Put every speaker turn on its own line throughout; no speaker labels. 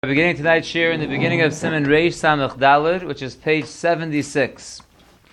We're beginning tonight's shir in the beginning of Siman Reish Samach Daled, which is page 76.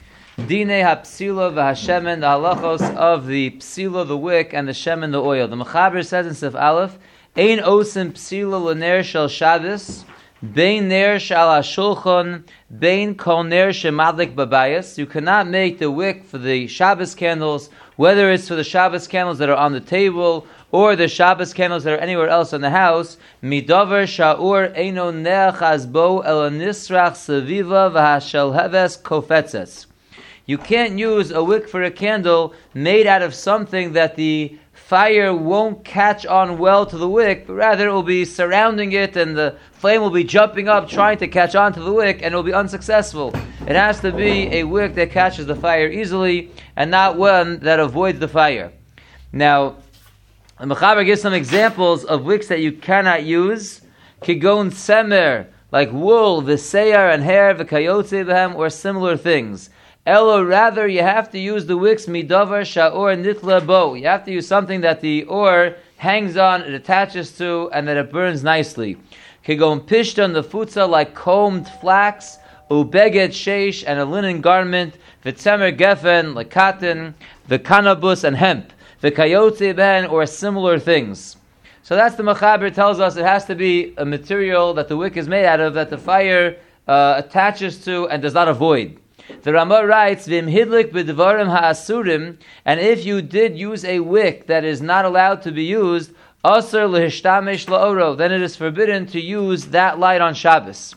Dinei ha'psila v'hashemen, the halachos of the psila, the wick, and the shemen, the oil. The Mechaber says in Sif Aleph, Ein osim psila l'ner shel Shabbos, bein ner shel ha'shulchan, bein kol ner shemadlik babayas. You cannot make the wick for the Shabbos candles, whether it's for the Shabbos candles that are on the table, or the Shabbos candles that are anywhere else in the house, midavar sha'ur eino ne'achaz bo el nisrach seviva v'hashel heves kofetzes. You can't use a wick for a candle made out of something that the fire won't catch on well to the wick, but rather it will be surrounding it and the flame will be jumping up trying to catch on to the wick and it will be unsuccessful. It has to be a wick that catches the fire easily and not one that avoids the fire. Now, the Mechaber gives some examples of wicks that you cannot use. Kigon semer, like wool, v'seyar, and hair, v'kayotze b'hem, or similar things. Elo, rather, you have to use the wicks midavar sha'or nitla bo. You have to use something that the ore hangs on, it attaches to, and that it burns nicely. Kigon pishton, the futza, like combed flax, ubeged sheish, and a linen garment, v'tzemer gefen, like cotton, v'kanabus, and hemp. The kayotze ben, or similar things. So that's the Mechaber tells us it has to be a material that the wick is made out of, that the fire attaches to and does not avoid. The Ramah writes, Vim hidlik b'dvarim ha'asurim, and if you did use a wick that is not allowed to be used, asur lehishtamesh la'oro, then it is forbidden to use that light on Shabbos.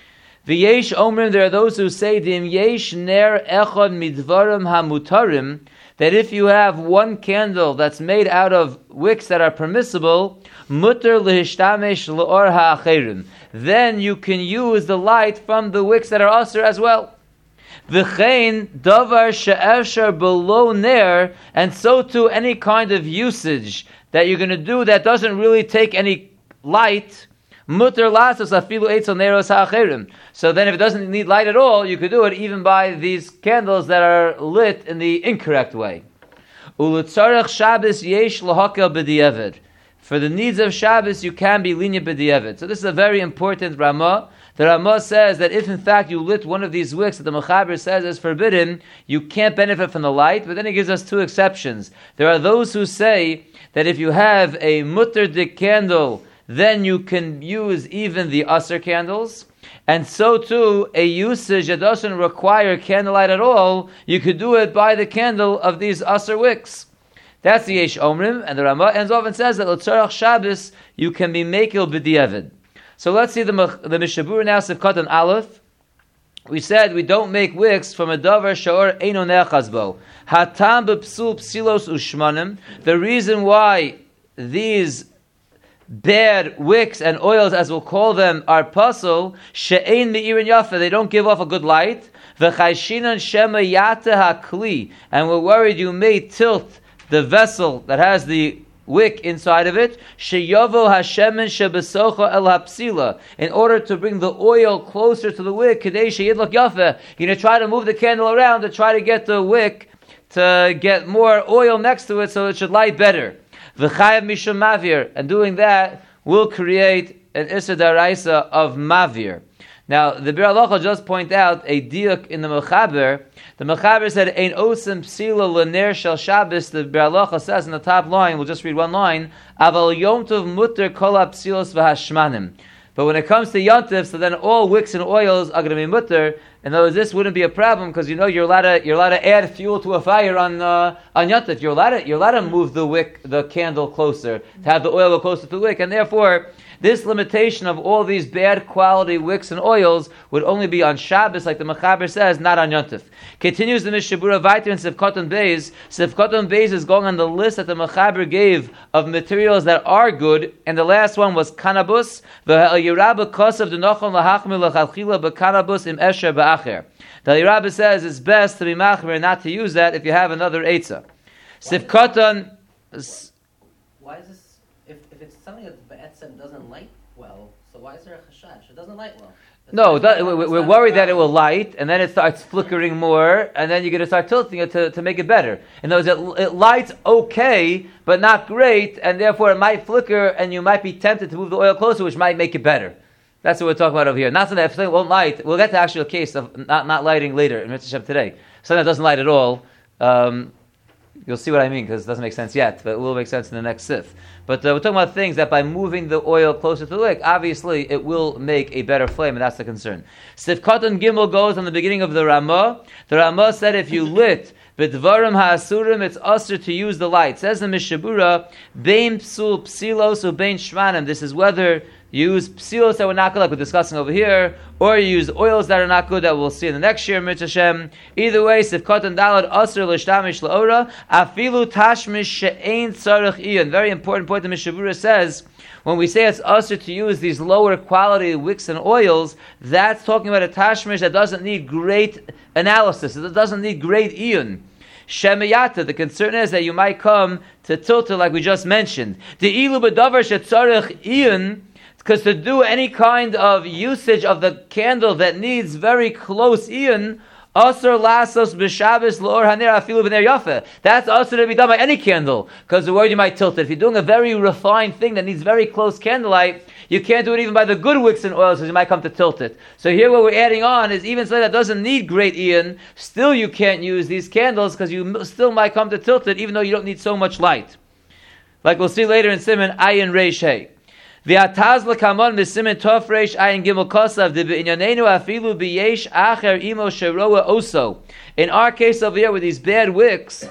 V'yesh omrim, there are those who say, Dim yesh ner echad midvarim ha'mutarim, that if you have one candle that's made out of wicks that are permissible, mutter lehishtamesh leor ha'acherim, then you can use the light from the wicks that are asur as well. V'chein davar she'efshar below ner, and so too any kind of usage that you're going to do that doesn't really take any light, mutter lasos afilu eitzel neros ha'acherim. So then if it doesn't need light at all, you could do it even by these candles that are lit in the incorrect way. Ulutzarech Shabbos yesh lahakel b'di'evid. For the needs of Shabbos, you can be lenient b'di'evid. So this is a very important Ramah. The Ramah says that if in fact you lit one of these wicks that the Mechaber says is forbidden, you can't benefit from the light, but then he gives us two exceptions. There are those who say that if you have a mutter dik candle, then you can use even the asur candles. And so too, a usage that doesn't require candlelight at all, you could do it by the candle of these asur wicks. That's the Yesh Omrim, and the Ramah ends off and says that L'tzarach Shabbos, you can be mekil b'di'evid. So let's see the Mishabur now, Sivkot and Aleph. We said we don't make wicks from a davar sha'or eino ne'achaz bo. Hatam b'psul psilos ushmanim. The reason why these bad wicks and oils, as we'll call them, are pasul, she'ein me'irin yafa, they don't give off a good light, v'chayshinan shema yata ha'kli, and we're worried you may tilt the vessel that has the wick inside of it, she'yavo hashemen shebesocha el hapsila, in order to bring the oil closer to the wick, kadei she'yidlok yafa, you're going to try to move the candle around to try to get the wick to get more oil next to it so it should light better. V'chayav mishum mavir, and doing that will create an issa daraisa of mavir. Now, the Bir Halacha just point out a diuk in the Mechaber. The Mechaber said, "Ein osim psila l'ner shel Shabbos." The Bir Halacha says in the top line, we'll just read one line, "Aval Yom Tov mutter kol ha'psilos v'hashmanim." But when it comes to Yom Tov, so then all wicks and oils are going to be mutter. In other words, this wouldn't be a problem because you know you're allowed to add fuel to a fire on Yom Tov. You're allowed to move the candle closer, to have the oil go closer to the wick, and therefore this limitation of all these bad quality wicks and oils would only be on Shabbos, like the Mechaber says, not on Yom Tov. Continues the Mishabura Vayter in Sivkot Beis. Sivkot Beis is going on the list that the Mechaber gave of materials that are good, and the last one was cannabis. The Yerabah Kosav D'Nochon Lahachmil L'Chalchila B'Cannabis Im Esher Ba'acher. The Yerabah says it's best to be machmer not to use that if you have another eitzah. Sivkoton.
Why is this? If it's something that Ba'etzem doesn't light well, so why is there a chashash? It doesn't light well.
No, we're worried that it will light, and then it starts flickering more, and then you're going to start tilting it to make it better. In other words, it lights okay, but not great, and therefore it might flicker, and you might be tempted to move the oil closer, which might make it better. That's what we're talking about over here. Not so that if something won't light, we'll get to actually a case of not lighting later in Mitzvah Shem today. Something that doesn't light at all, you'll see what I mean, because it doesn't make sense yet, but it will make sense in the next sif. But we're talking about things that by moving the oil closer to the wick, obviously it will make a better flame, and that's the concern. Sif Katan Gimel goes on the beginning of the Ramah. The Ramah said if you lit B'dvarim ha'asurim, it's usher to use the light. Says the Mishabura, Bein psul psilos ubein shvanim. This is whether you use psilos that were not good, like we're discussing over here, or you use oils that are not good, that we'll see in the next year, Mitzvah Shem. Either way, Sif Katan Dalad usher l'shtamish la'ora, afilu tashmish she'ein tzarech iyon. Very important point the Mishabura says, when we say it's usher to use these lower quality wicks and oils, that's talking about a tashmish that doesn't need great analysis. It doesn't need great iyun. Shemiyata, the concern is that you might come to tilter like we just mentioned. The ilu b'davar shetzarech iyun, because to do any kind of usage of the candle that needs very close iyun, Asr lasos b'Shabbos l'or haner afilu b'ner yafa. That's also to be done by any candle, because the word you might tilt it. If you're doing a very refined thing that needs very close candlelight, you can't do it even by the good wicks and oils, because you might come to tilt it. So here what we're adding on is even something that doesn't need great iyon, still you can't use these candles, because you still might come to tilt it, even though you don't need so much light. Like we'll see later in Siman Ayin Reish Hey. V'ataz l'kamon misimin tof reish ayin gimel kosav de b'inyanenu afilu b'yesh acher imo sheroa oso. In our case over here with these bad wicks,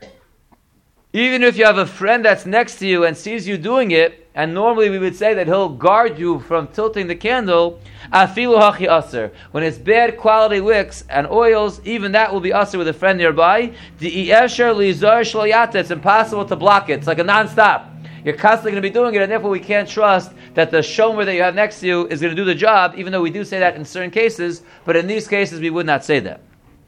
even if you have a friend that's next to you and sees you doing it, and normally we would say that he'll guard you from tilting the candle, afilu hachi aser. When it's bad quality wicks and oils, even that will be aser with a friend nearby. The esher lizar shloyata. It's impossible to block it. It's like a non-stop. You're constantly going to be doing it, and therefore we can't trust that the shomer that you have next to you is going to do the job, even though we do say that in certain cases, but in these cases we would not say that.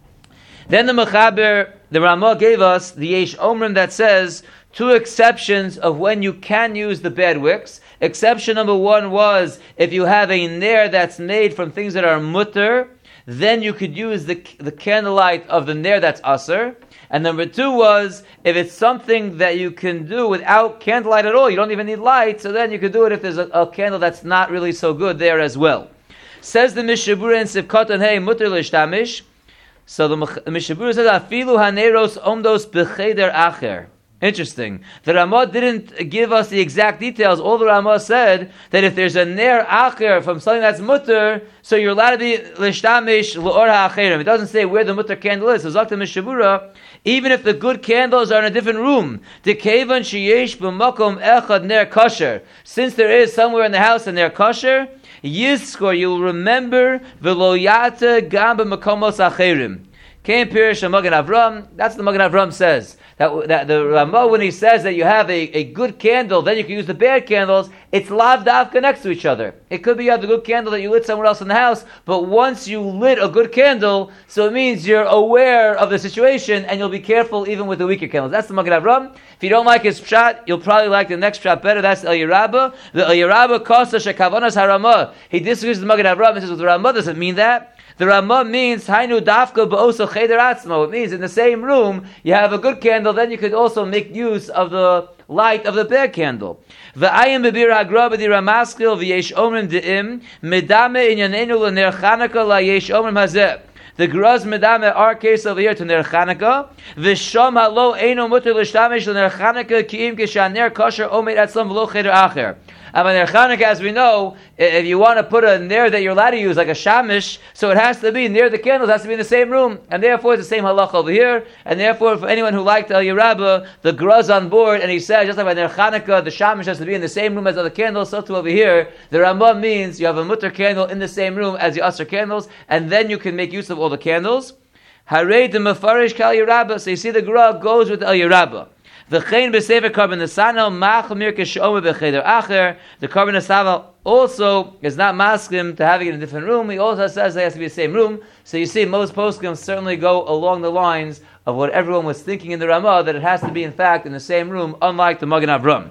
Then the Mechaber, the Ramah gave us the Yesh Omrim that says two exceptions of when you can use the bad wicks. Exception number one was if you have a ner that's made from things that are mutter, then you could use the candlelight of the ner that's aser. And number two was, if it's something that you can do without candlelight at all, you don't even need light, so then you could do it if there's a candle that's not really so good there as well. Says the Mishabura in Sivkot Hey Mutter L'Shtamish. So the Mishabura says, Afilu haneros omdos b'cheder acher. Interesting. The Ramah didn't give us the exact details. All the Ramah said that if there's a ner acher from something that's mutter, so you're allowed to be l'shtamish l'or ha'acherim. It doesn't say where the mutter candle is. So Zakta Mishabura, even if the good candles are in a different room, the kevan sheyesh b'makom echad ner kosher. Since there is somewhere in the house a ner kosher, yizkor, you'll remember v'lo yata gam b'makomos acherim. Came Pirish and Magen Avram. That's what the Magen Avram says. That the Ramah, when he says that you have a good candle, then you can use the bad candles, it's lav davka next to each other. It could be you have the good candle that you lit somewhere else in the house, but once you lit a good candle, so it means you're aware of the situation and you'll be careful even with the weaker candles. That's the Magen Avram. If you don't like his pshat, you'll probably like the next pshat better. That's El Yerabah. The El Yerabah kosa shekavanas haramah. He disagrees with the Magen Avram and says, well, the Ramah doesn't mean that. The Ramah means Hainu Dafka Ba'oso Cheder Atzmo. It means in the same room you have a good candle, then you could also make use of the light of the bad candle. V'ayim bebir hagra b'di Ramaskil v'yesh omrim de'im medame inyanenu l'ner Chanukah la yesh omrim hazeh. The Graz medame our case over here to ner Chanukah. V'shom halo eino muter l'shtamish l'ner Chanukah ki'im kishaner kosher omer atzlam v'lo cheder acher. And ner Chanukah, as we know, if you want to put a ner that you're allowed to use, like a shamish, so it has to be near the candles, it has to be in the same room. And therefore, it's the same halach over here. And therefore, for anyone who liked El Yerabah, the Graz on board, and he said, just like by ner Chanukah, the shamish has to be in the same room as other candles, so too over here, the Ramah means you have a mutter candle in the same room as the Asr candles, and then you can make use of all the candles. Harei de mefarish kal Yerabah. So you see the Graz goes with El Yerabah. The Chain b'sefer Karban Nesano machmir k'shomer b'cheder acher. The Karban Nesano also is not maskim to having it in a different room. He also says it has to be the same room. So you see, most poskim certainly go along the lines of what everyone was thinking in the Ramah, that it has to be in fact in the same room, unlike the Magen Avram.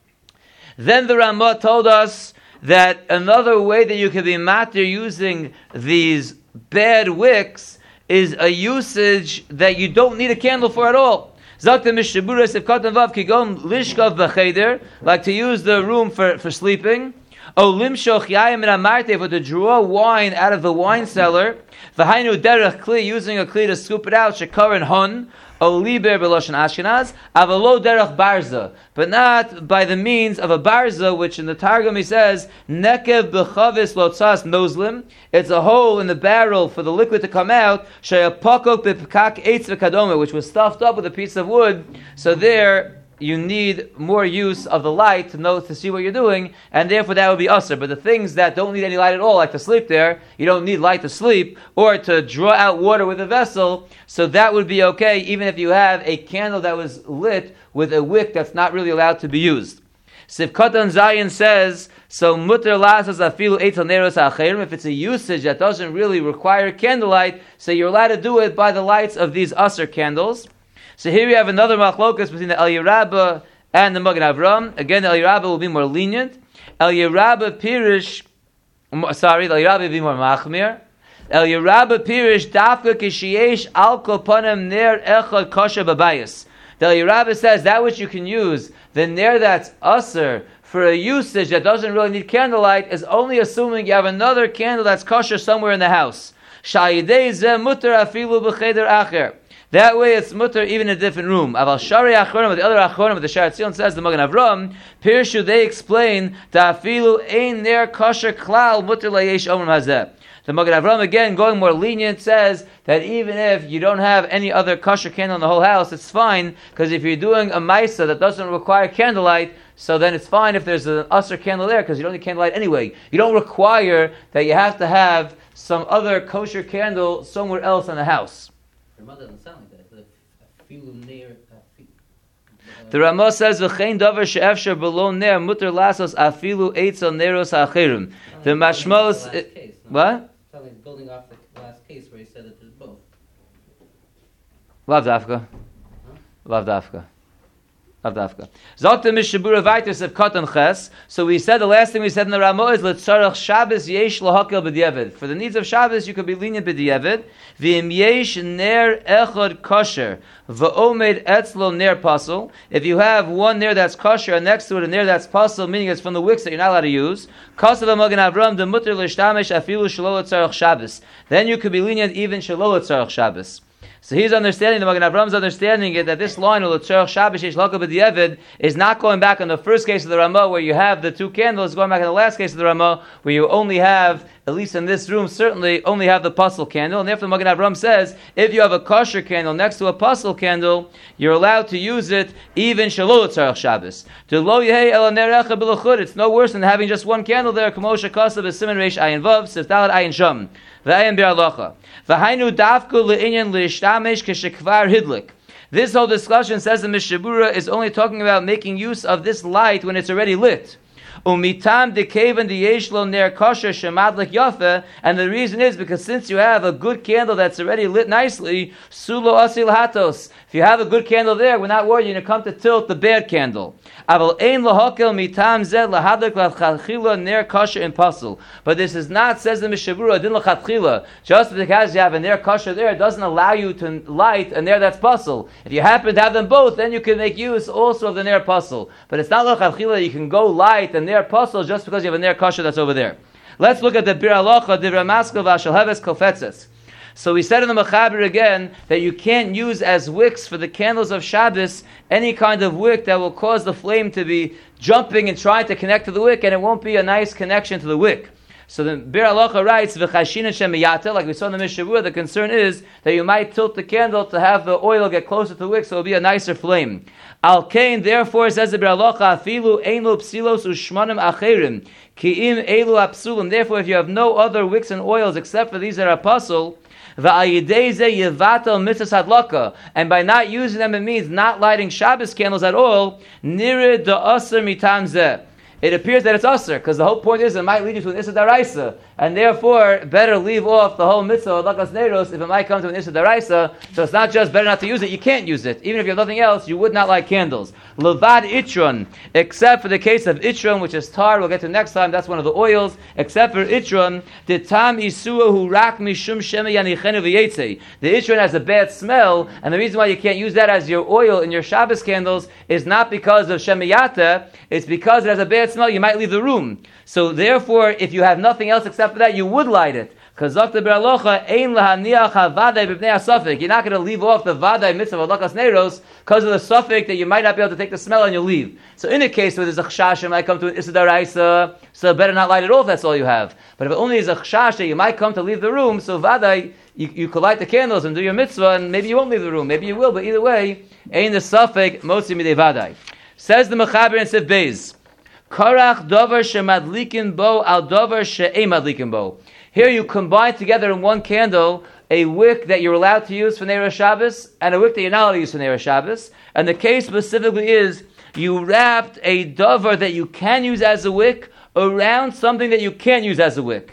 Then the Ramah told us that another way that you can be matir using these bad wicks is a usage that you don't need a candle for at all. Zakta Mishabura Sivkatan Vav Kigon Lishkav B'Cheder, like to use the room for sleeping. Olimshoch yayim min amarte, for to draw wine out of the wine cellar. V'hainu derech kli, using a kli to scoop it out. Shekarin hun. Oliber b'loshen Ashkenaz, avalo derech barza, but not by the means of a barza, which in the Targum he says nekev b'chavis lotzas nozlim. It's a hole in the barrel for the liquid to come out. Sheyapokok b'pkak eitz v'kadoma, which was stuffed up with a piece of wood. So there you need more use of the light to see what you're doing, and therefore that would be usher. But the things that don't need any light at all, like to sleep there, you don't need light to sleep, or to draw out water with a vessel, so that would be okay, even if you have a candle that was lit with a wick that's not really allowed to be used. Sivkatan Zayin says, so mutter lasas afilu eitel neros acherim, if it's a usage that doesn't really require candlelight, so you're allowed to do it by the lights of these usher candles. So here we have another machlokas between the Eliyah Rabbah and the Magen Avram. Again, the Eliyah Rabbah will be more lenient. The Eliyah Rabbah will be more machmir. Eliyah Rabbah pirish dafka kishiyesh al kol panim ner echad kosher babayis. The Eliyah Rabbah says that which you can use, the ner that's usher, for a usage that doesn't really need candlelight, is only assuming you have another candle that's kosher somewhere in the house. Shayidei zeh mutter afilu b'cheder acher. That way it's mutter even in a different room. Aval Shari Achronim, the other Achronim, the Shari Tzion says, the Magen Avram, Pirshu, they explain, Ta'afilu ein ner kosher klal mutter layesh omrim hazeh. The Magen Avram, again, going more lenient, says that even if you don't have any other kosher candle in the whole house, it's fine, because if you're doing a maisa that doesn't require candlelight, so then it's fine if there's an usher candle there, because you don't need candlelight anyway. You don't require that you have to have some other kosher candle somewhere else in the house.
Your mother doesn't sound like that.
The Ramah says, "V'chein davar she'efshar below ner muter lasos afilu eitzel neros ha'achirim." The mashmos, what?
Sounds like building off the last case where he said that there's both.
Lav dafka. Lav dafka. Zot the Mishabura Vaitis of Katan Ches. So we said the last thing we said in the Ramah is L'tzarach Shabbos yesh lahakel b'diavad. For the needs of Shabbos, you could be lenient b'diavad. V'im yesh ner echad kosher v'omed etzlo ner pasul. If you have one ner that's kosher and next to it a ner that's pasul, meaning it's from the wicks that you're not allowed to use. Kasav Magen Avram the mutter l'shtamesh afilu shelo l'tzarach Shabbos. Then you could be lenient even shelo l'tzarach Shabbos. So he's understanding, the Magen Avram's understanding it, that this line of L'tzarach Shabbos yesh lahakel b'diavad is not going back on the first case of the Ramah where you have the two candles, going back on the last case of the Ramah where you only have, at least in this room, certainly only have the pasul candle. And therefore the Magen Avram says, if you have a kosher candle next to a pasul candle, you're allowed to use it even shelo L'tzarach Shabbos. It's no worse than having just one candle there. K'moshe kasav b'siman reish ayin vav, siftalat ayin sham. V'ayin bi'alacha. V'hainu dafku le'inyan l'ishtamesh k'shekvar hidlik. This whole discussion, says the Mishabura, is only talking about making use of this light when it's already lit. Umitam dekevan diyesh lo ner kosher shemadlik yafe, and the reason is because since you have a good candle that's already lit nicely, sulo asil hatos. If you have a good candle there, we're not worried you're going to come to tilt the bad candle. Aval ein lahakel mitam zeh lahadlik lachatchila ner kosher in pasul. But this is not, says the Mishabura, din lachatchila. Just because you have a ner kosher there, it doesn't allow you to light a ner that's pasul. If you happen to have them both, then you can make use also of the ner pasul. But it's not lachatchila, you can go light a ner pasul just because you have a ner kosher that's over there. Let's look at the Bir Halacha, Divrei Maskil v'Ashal Heves Kofetzes. So we said in the Mechaber again that you can't use as wicks for the candles of Shabbos any kind of wick that will cause the flame to be jumping and trying to connect to the wick, and it won't be a nice connection to the wick. So the Bir Halacha writes, "V'chashin shemiyata," like we saw in the Mishavur, the concern is that you might tilt the candle to have the oil get closer to the wick, so it'll be a nicer flame. Al kain, therefore, says the Bir Halacha, "Afilu einu psilos u'shmanim acherim ki'im elu apsulim." Therefore, if you have no other wicks and oils except for these that are apostle, and by not using them, it means not lighting Shabbos candles at all. Nirid the aser mitam zeh. It appears that it's aser, because the whole point is it might lead you to an issa daraisa, and therefore better leave off the whole mitzvah of lakas neiros if it might come to an issa daraisa. So it's not just better not to use it; you can't use it. Even if you have nothing else, you would not light candles. Levad itron, except for the case of itron, which is tar. We'll get to next time. That's one of the oils. Except for itron, the tam isua hu rak mishum shemi yanichenu v'yetze. The itron has a bad smell, and the reason why you can't use that as your oil in your Shabbos candles is not because of shemiyata. It's because it has a bad bad smell, you might leave the room. So therefore, if you have nothing else except for that, you would light it. You're not going to leave off the vaday mitzvah of adlakas neiros because of the suffix that you might not be able to take the smell and you leave. So in a case where there's a chashash, you might come to an issa d'oraisa, so better not light it off, that's all you have. But if it only is a chashash that you might come to leave the room, so vaday, you could light the candles and do your mitzvah, and maybe you won't leave the room, maybe you will, but either way, ain the suffix, motzi midei vaday. Says the Mechaber in Sif Beis, Karach dover shemadlikin bo al dover she'ein madlikin bo. Here you combine together in one candle a wick that you're allowed to use for Neirah Shabbos and a wick that you're not allowed to use for Neirah Shabbos. And the case specifically is you wrapped a dover that you can use as a wick around something that you can't use as a wick.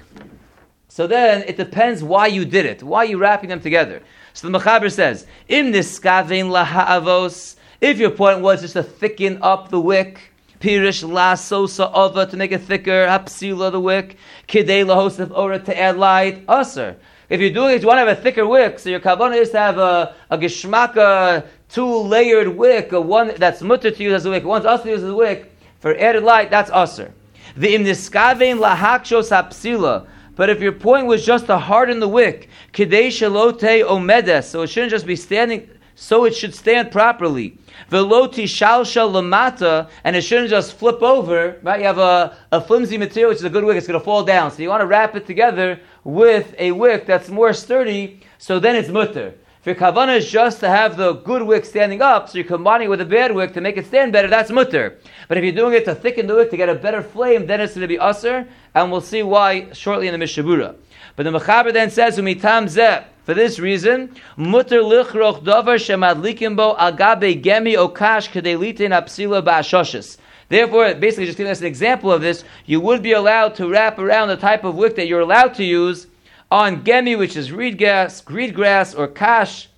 So then it depends why you did it. Why are you wrapping them together? So the Mechaber says, Im niskavein laha'avos, if your point was just to thicken up the wick, Pirish la sosa ova, to make it thicker, hapsila the wick, kidei lahosef ora, to add light, aser. If you're doing it, you want to have a thicker wick, so your kavanah is to have a geshmaka, 2-layered wick, one that's mutter to use as a wick, one's aser to use as a wick, for added light, that's aser. The im niskavein lahakshos hapsila, but if your point was just to harden the wick, kidei shalote omedes, so it shouldn't just be standing, so it should stand properly. Veloti shalshal lamata, and it shouldn't just flip over. Right? You have a flimsy material, which is a good wick, it's going to fall down. So you want to wrap it together with a wick that's more sturdy, so then it's mutter. If your kavanah is just to have the good wick standing up, so you're combining it with a bad wick to make it stand better, that's mutter. But if you're doing it to thicken the wick to get a better flame, then it's going to be aser, and we'll see why shortly in the Mishnah Berurah. But the Mechaber then says, Umitam zeh, for this reason, mutter lichroch davar shemadlikim bo agabe gemi okash kedei litin apsila ba'ashoshes. Therefore, basically just giving us an example of this, you would be allowed to wrap around the type of wick that you're allowed to use on gemi, which is reed grass, or kash,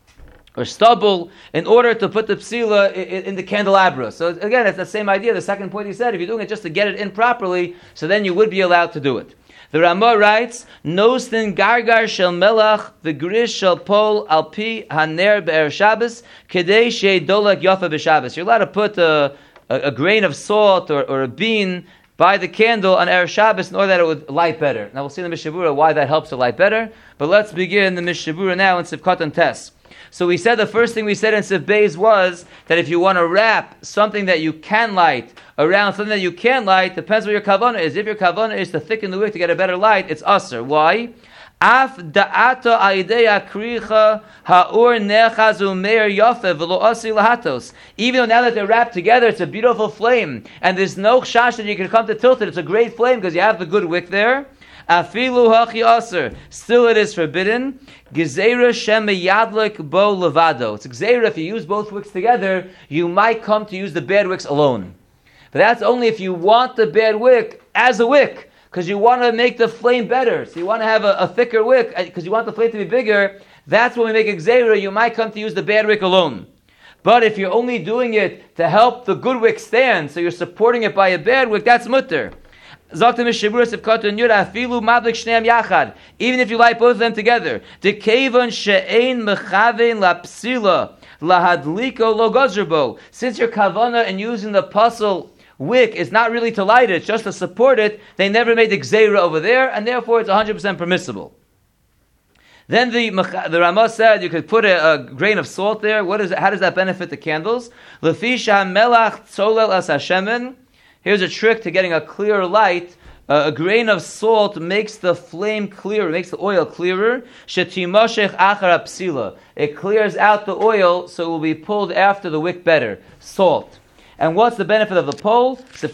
or stubble, in order to put the psila in the candelabra. So again, it's the same idea. The second point he said, if you're doing it just to get it in properly, so then you would be allowed to do it. The Ramah writes, Nostin gargar shel melach v'grish shel pol al pi haner be'er Shabbos kedei shei dolak yafa b'Shabbos. You're allowed to put a grain of salt or a bean by the candle on Erev Shabbos in order that it would light better. Now we'll see in the Mishnah Berurah why that helps to light better, but let's begin the Mishnah Berurah now in Sivkot and Tes. So we said the first thing we said in Sif Beis was that if you want to wrap something that you can light around something that you can't light, depends what your kavanah is. If your kavanah is to thicken the wick to get a better light, it's aser. Why? Af da'ato aidei akricha ha'or nechazu meir yafe v'lo asi lahatos. Even though now that they're wrapped together, it's a beautiful flame, and there's no chash that you can come to tilt it. It's a great flame because you have the good wick there. Afilu hachi aser. Still it is forbidden. Gezeira shem yadlik bo levado. It's a gezeira. If you use both wicks together, you might come to use the bad wicks alone. But that's only if you want the bad wick as a wick, because you want to make the flame better. So you want to have a thicker wick, because you want the flame to be bigger. That's when we make a gezeira. You might come to use the bad wick alone. But if you're only doing it to help the good wick stand, so you're supporting it by a bad wick, that's mutter. Even if you light both of them together, since your kavanah and using the puzzle wick is not really to light it, it's just to support it, they never made the gzeira over there, and therefore it's 100% permissible. Then the Ramah said you could put a grain of salt there. How does that benefit the candles? Here's a trick to getting a clear light. A grain of salt makes the flame clearer, makes the oil clearer. It clears out the oil, so it will be pulled after the wick better. Salt. And what's the benefit of the pole? You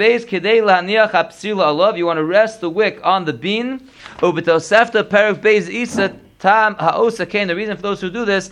want to rest the wick on the bean. The reason for those who do this,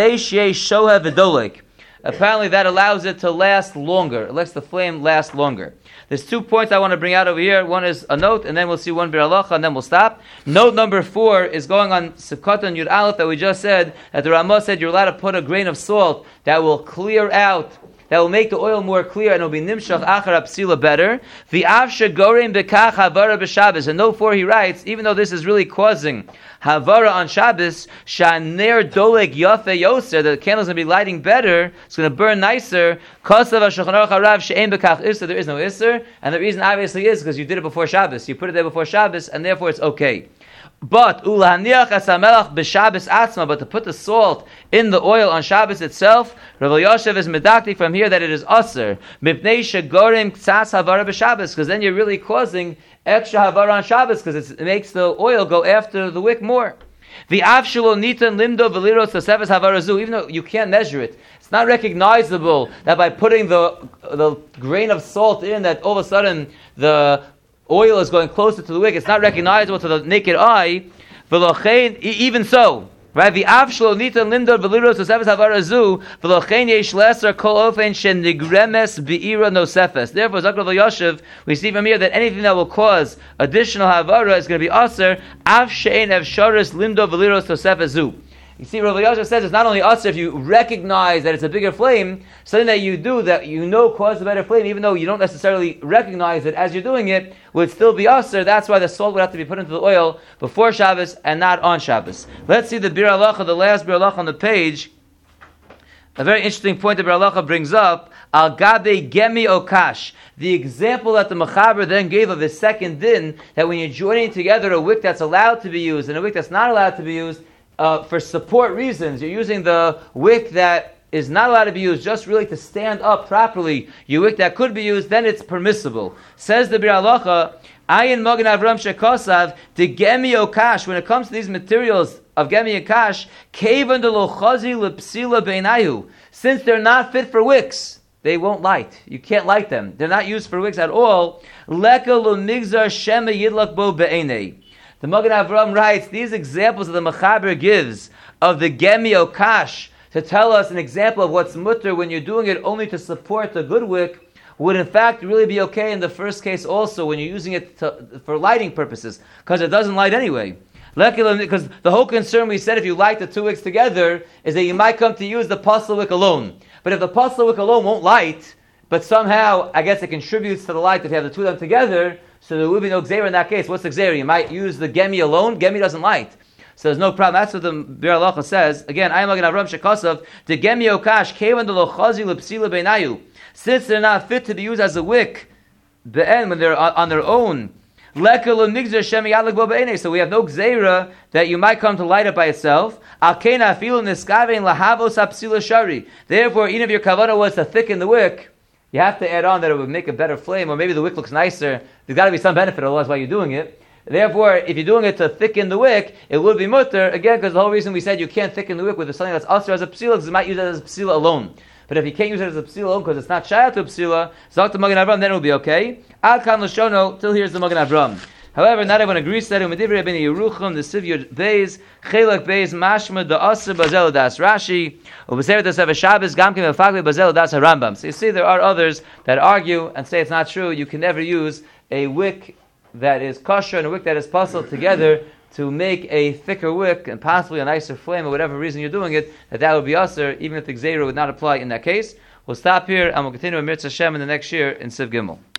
apparently that allows it to last longer. It lets the flame last longer. There's 2 points I want to bring out over here. One is a note, and then we'll see one bir halacha, and then we'll stop. Note number 4 is going on Sivkot and Yud Aleph that we just said, that the Ramah said you're allowed to put a grain of salt that will clear out that will make the oil more clear and it will be nimshach achar psila better. V'av shegorim bekach havara b'Shabbos. And therefore he writes, even though this is really causing havara on Shabbos, shaner dolek yafe yoser, the candle's going to be lighting better, it's going to burn nicer. Kosav HaShulchan Aruch harav she'en bekach isser, there is no isser, and the reason obviously is because you did it before Shabbos. You put it there before Shabbos, and therefore it's okay. But ulahaniach asamelach b'Shabbos atzma, but to put the salt in the oil on Shabbos itself, Rav Elyashiv is medakti from here that it is aser mipnei shegorim ktsas havara b'Shabbos, because then you're really causing extra havara on Shabbos because it makes the oil go after the wick more. The avshelo nitan limdo veliros tosefes havarazu, even though you can't measure it, it's not recognizable that by putting the grain of salt in, that all of a sudden the oil is going closer to the wick. It's not recognizable to the naked eye. Even so, right? The avshelo nitan limdo veliros tosefes havarazu v'lochein yesh leser kol ofen shenigremes beira nosefes. Therefore, Zakar Elyashiv, we see from here that anything that will cause additional havara is going to be aser av she'en efsharis limdo veliros tosefes zu. You see, Rav Elyashiv says it's not only aser if you recognize that it's a bigger flame, something that you do that you know causes a better flame, even though you don't necessarily recognize it as you're doing it, would still be aser. That's why the salt would have to be put into the oil before Shabbos and not on Shabbos. Let's see the Bir Halacha, the last Bir Halacha on the page. A very interesting point that Bir Halacha brings up, Al Gabe Gemi Okash. The example that the Mechaber then gave of his second din, that when you're joining together a wick that's allowed to be used and a wick that's not allowed to be used, for support reasons, you're using the wick that is not allowed to be used just really to stand up properly. Your wick that could be used, then it's permissible. Says the Bir Halacha, Ayin Mogen Avram Shekosav, the Gemi Okash, when it comes to these materials of Gemi Okash, Kevan de Lochazi Lepsila Beinayu, since they're not fit for wicks, they won't light. You can't light them. They're not used for wicks at all. Leka Lo Migzar Shema Yidlak Bo Be'enei. The Mogen Avram writes, these examples that the Mechaber gives of the Gemi Okash to tell us an example of what's mutter when you're doing it only to support the good wick would in fact really be okay in the first case also when you're using it for lighting purposes, because it doesn't light anyway. Because the whole concern we said if you light the two wicks together is that you might come to use the pastel wick alone. But if the pastel wick alone won't light, but somehow I guess it contributes to the light if you have the two of them together, so there would be no gzeira in that case. What's the gzeira? You might use the gemi alone. Gemi doesn't light, so there's no problem. That's what the Bir Halacha says. Again, I am Mogen Avram Shekosav the gemi okash kevan de lochazi lepsila beinayu. Since they're not fit to be used as a wick, be'en when they're on their own. So we have no gzeira that you might come to light it by itself. Therefore, even if your kavanah was to thicken the wick, you have to add on that it would make a better flame, or maybe the wick looks nicer. There's got to be some benefit, otherwise why you're doing it. Therefore, if you're doing it to thicken the wick, it would be mutter, again, because the whole reason we said you can't thicken the wick with something that's also as a psila, because you might use it as a psila alone. But if you can't use it as a psila alone, because it's not shayat to a psila, Zok the Mogen Avram, then it will be okay. Ad kan l'shono, till here's the Mogen Avram. However, not everyone agrees that Umedivri Rabbeinu Yerucham, the Sivir Beis, Chelak Beis, Mashma, the Aser Bazel Das Rashi, Ubeseret Dasev Shabbos, Gamkim Efagli Bazel Das Rambam. So you see, there are others that argue and say it's not true. You can never use a wick that is kosher and a wick that is puzzled together to make a thicker wick and possibly a nicer flame, or whatever reason you're doing it, that would be Aser, even if the Gzeira would not apply in that case. We'll stop here and we'll continue with Mirz Hashem in the next year in Siv Gimel.